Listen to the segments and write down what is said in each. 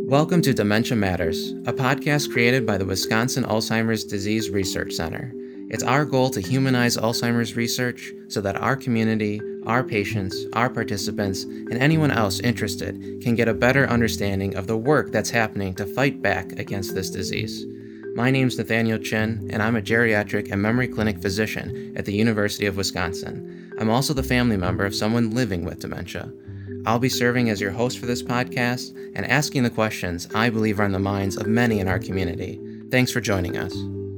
Welcome to Dementia Matters, a podcast created by the Wisconsin Alzheimer's Disease Research Center. It's our goal to humanize Alzheimer's research so that our community, our patients, our participants, and anyone else interested can get a better understanding of the work that's happening to fight back against this disease. My name's Nathaniel Chin, and I'm a geriatric and memory clinic physician at the University of Wisconsin. I'm also the family member of someone living with dementia. I'll be serving as your host for this podcast and asking the questions I believe are on the minds of many in our community. Thanks for joining us.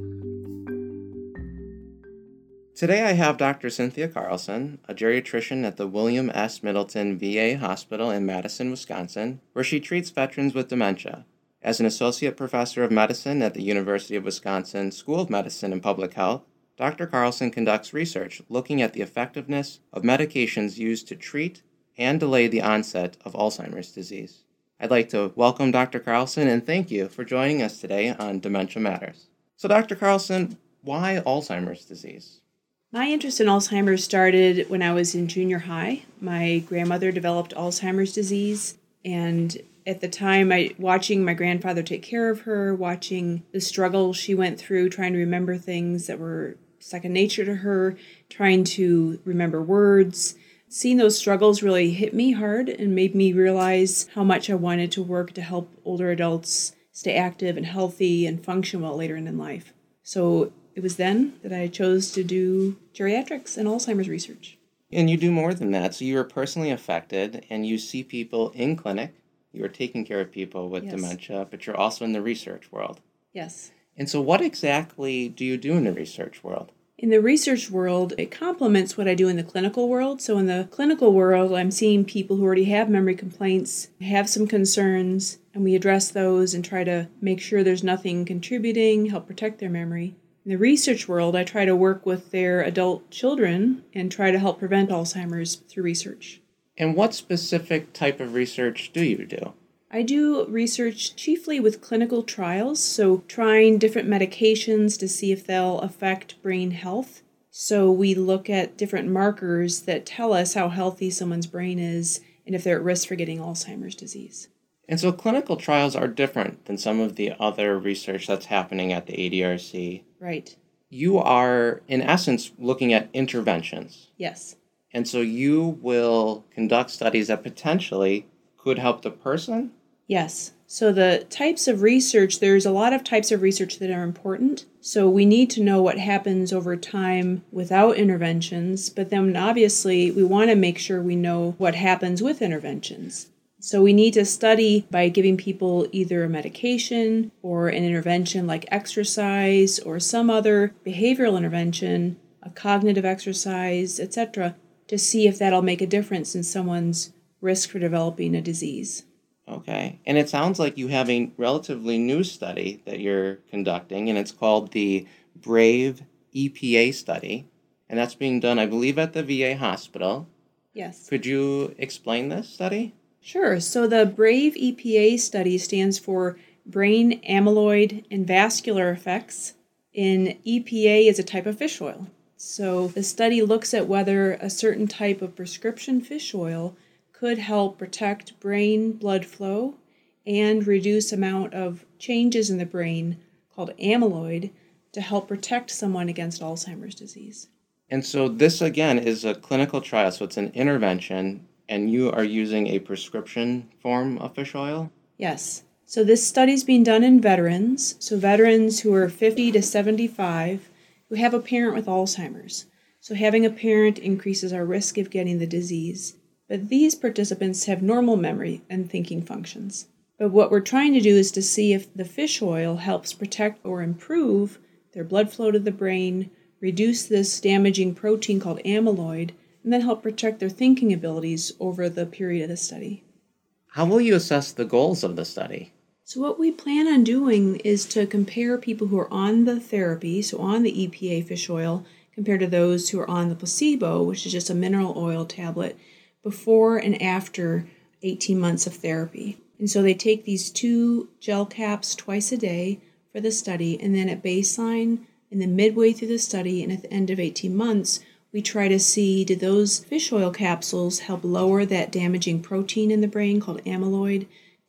Today I have Dr. Cynthia Carlson, a geriatrician at the William S. Middleton VA Hospital in Madison, Wisconsin, where she treats veterans with dementia. As an associate professor of medicine at the University of Wisconsin School of Medicine and Public Health, Dr. Carlson conducts research looking at the effectiveness of medications used to treat and delay the onset of Alzheimer's disease. I'd like to welcome Dr. Carlson and thank you for joining us today on Dementia Matters. So Dr. Carlson, why Alzheimer's disease? My interest in Alzheimer's started when I was in junior high. My grandmother developed Alzheimer's disease, and at the time, watching my grandfather take care of her, watching the struggle she went through, trying to remember things that were second nature to her, trying to remember words. Seeing those struggles really hit me hard and made me realize how much I wanted to work to help older adults stay active and healthy and function well later in life. So it was then that I chose to do geriatrics and Alzheimer's research. And you do more than that. So you are personally affected and you see people in clinic. You are taking care of people with dementia, but you're also in the research world. Yes. And so what exactly do you do in the research world? In the research world, it complements what I do in the clinical world. So in the clinical world, I'm seeing people who already have memory complaints, have some concerns, and we address those and try to make sure there's nothing contributing, help protect their memory. In the research world, I try to work with their adult children and try to help prevent Alzheimer's through research. And what specific type of research do you do? I do research chiefly with clinical trials, so trying different medications to see if they'll affect brain health. So we look at different markers that tell us how healthy someone's brain is and if they're at risk for getting Alzheimer's disease. And so clinical trials are different than some of the other research that's happening at the ADRC. Right. You are, in essence, looking at interventions. Yes. And so you will conduct studies that potentially could help the person? Yes. So the types of research, there's a lot of types of research that are important. So we need to know what happens over time without interventions, but then obviously we want to make sure we know what happens with interventions. So we need to study by giving people either a medication or an intervention like exercise or some other behavioral intervention, a cognitive exercise, etc., to see if that'll make a difference in someone's risk for developing a disease. Okay. And it sounds like you have a relatively new study that you're conducting, and it's called the BRAVE EPA study. And that's being done, I believe, at the VA hospital. Yes. Could you explain this study? Sure. So the BRAVE EPA study stands for Brain Amyloid and Vascular Effects. And EPA is a type of fish oil. So the study looks at whether a certain type of prescription fish oil could help protect brain blood flow and reduce amount of changes in the brain called amyloid to help protect someone against Alzheimer's disease. And so this, again, is a clinical trial, so it's an intervention, and you are using a prescription form of fish oil? Yes. So this study's being done in veterans, so veterans who are 50 to 75 who have a parent with Alzheimer's. So having a parent increases our risk of getting the disease. But these participants have normal memory and thinking functions. But what we're trying to do is to see if the fish oil helps protect or improve their blood flow to the brain, reduce this damaging protein called amyloid, and then help protect their thinking abilities over the period of the study. How will you assess the goals of the study? So what we plan on doing is to compare people who are on the therapy, so on the EPA fish oil, compared to those who are on the placebo, which is just a mineral oil tablet, before and after 18 months of therapy. And so they take these 2 gel caps twice a day for the study, and then at baseline, and then midway through the study, and at the end of 18 months, we try to see, did those fish oil capsules help lower that damaging protein in the brain called amyloid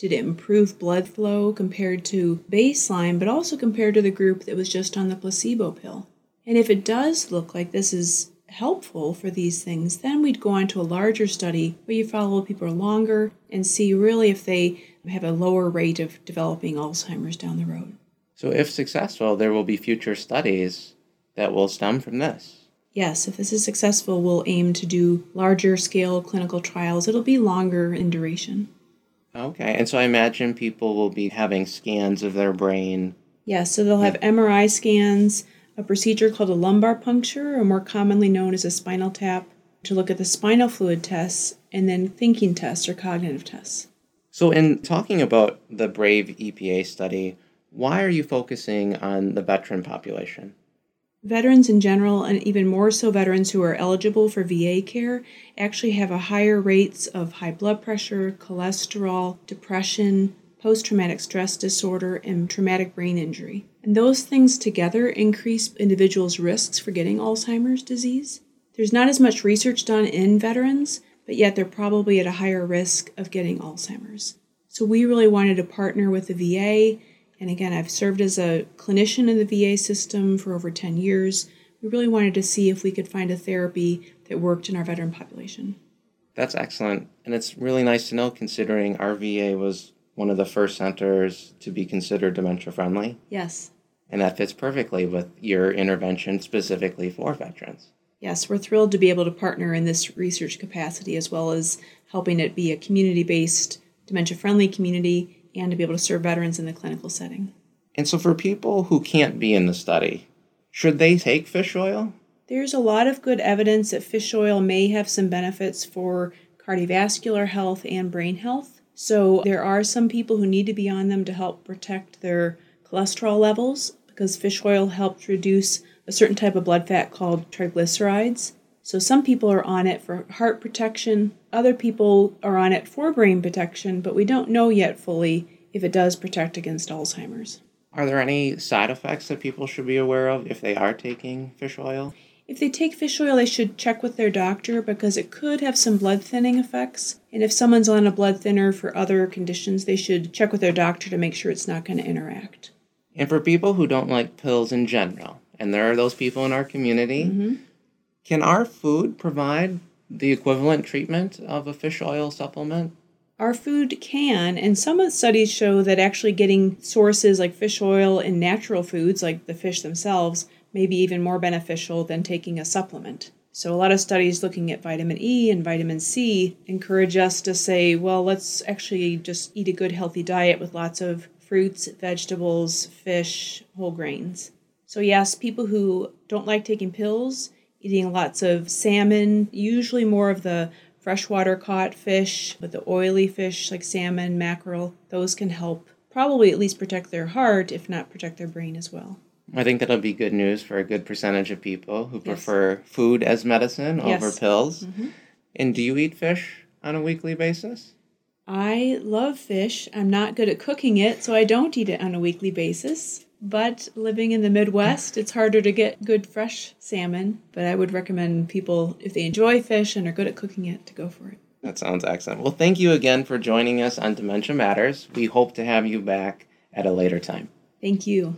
Did it improve blood flow compared to baseline, but also compared to the group that was just on the placebo pill? And if it does look like this is helpful for these things, then we'd go on to a larger study where you follow people longer and see really if they have a lower rate of developing Alzheimer's down the road. So if successful, there will be future studies that will stem from this. Yes, if this is successful, we'll aim to do larger scale clinical trials. It'll be longer in duration. Okay, and so I imagine people will be having scans of their brain. Yes, so they'll have MRI scans, a procedure called a lumbar puncture, or more commonly known as a spinal tap, to look at the spinal fluid tests, and then thinking tests or cognitive tests. So in talking about the BRAVE EPA study, why are you focusing on the veteran population? Veterans in general, and even more so veterans who are eligible for VA care, actually have a higher rates of high blood pressure, cholesterol, depression, post-traumatic stress disorder, and traumatic brain injury. And those things together increase individuals' risks for getting Alzheimer's disease. There's not as much research done in veterans, but yet they're probably at a higher risk of getting Alzheimer's. So we really wanted to partner with the VA. And again, I've served as a clinician in the VA system for over 10 years. We really wanted to see if we could find a therapy that worked in our veteran population. That's excellent. And it's really nice to know, considering our VA was one of the first centers to be considered dementia-friendly. Yes. And that fits perfectly with your intervention specifically for veterans. Yes, we're thrilled to be able to partner in this research capacity, as well as helping it be a community-based, dementia-friendly community, and to be able to serve veterans in the clinical setting. And so for people who can't be in the study, should they take fish oil? There's a lot of good evidence that fish oil may have some benefits for cardiovascular health and brain health. So there are some people who need to be on them to help protect their cholesterol levels, because fish oil helps reduce a certain type of blood fat called triglycerides. So some people are on it for heart protection, other people are on it for brain protection, but we don't know yet fully if it does protect against Alzheimer's. Are there any side effects that people should be aware of if they are taking fish oil? If they take fish oil, they should check with their doctor because it could have some blood thinning effects. And if someone's on a blood thinner for other conditions, they should check with their doctor to make sure it's not going to interact. And for people who don't like pills in general, and there are those people in our community, can our food provide the equivalent treatment of a fish oil supplement? Our food can, and some of the studies show that actually getting sources like fish oil in natural foods, like the fish themselves, may be even more beneficial than taking a supplement. So a lot of studies looking at vitamin E and vitamin C encourage us to say, well, let's actually just eat a good healthy diet with lots of fruits, vegetables, fish, whole grains. So yes, people who don't like taking pills, eating lots of salmon, usually more of the freshwater caught fish, but the oily fish like salmon, mackerel, those can help probably at least protect their heart, if not protect their brain as well. I think that'll be good news for a good percentage of people who prefer food as medicine over pills. And do you eat fish on a weekly basis? I love fish. I'm not good at cooking it, so I don't eat it on a weekly basis. But living in the Midwest, it's harder to get good fresh salmon. But I would recommend people, if they enjoy fish and are good at cooking it, to go for it. That sounds excellent. Well, thank you again for joining us on Dementia Matters. We hope to have you back at a later time. Thank you.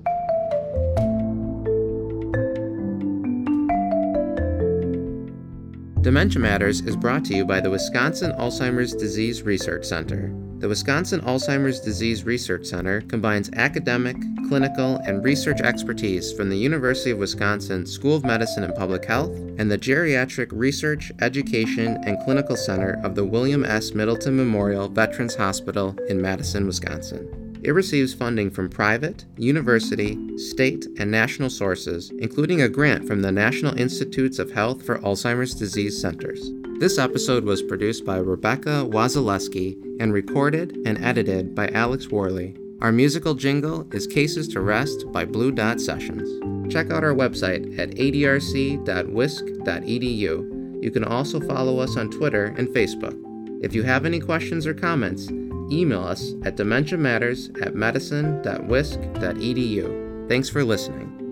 Dementia Matters is brought to you by the Wisconsin Alzheimer's Disease Research Center. The Wisconsin Alzheimer's Disease Research Center combines academic, clinical, and research expertise from the University of Wisconsin School of Medicine and Public Health and the Geriatric Research, Education, and Clinical Center of the William S. Middleton Memorial Veterans Hospital in Madison, Wisconsin. It receives funding from private, university, state, and national sources, including a grant from the National Institutes of Health for Alzheimer's Disease Centers. This episode was produced by Rebecca Wazaleski and recorded and edited by Alex Worley. Our musical jingle is Cases to Rest by Blue Dot Sessions. Check out our website at adrc.wisc.edu. You can also follow us on Twitter and Facebook. If you have any questions or comments, email us at dementiamatters@medicine.wisc.edu. Thanks for listening.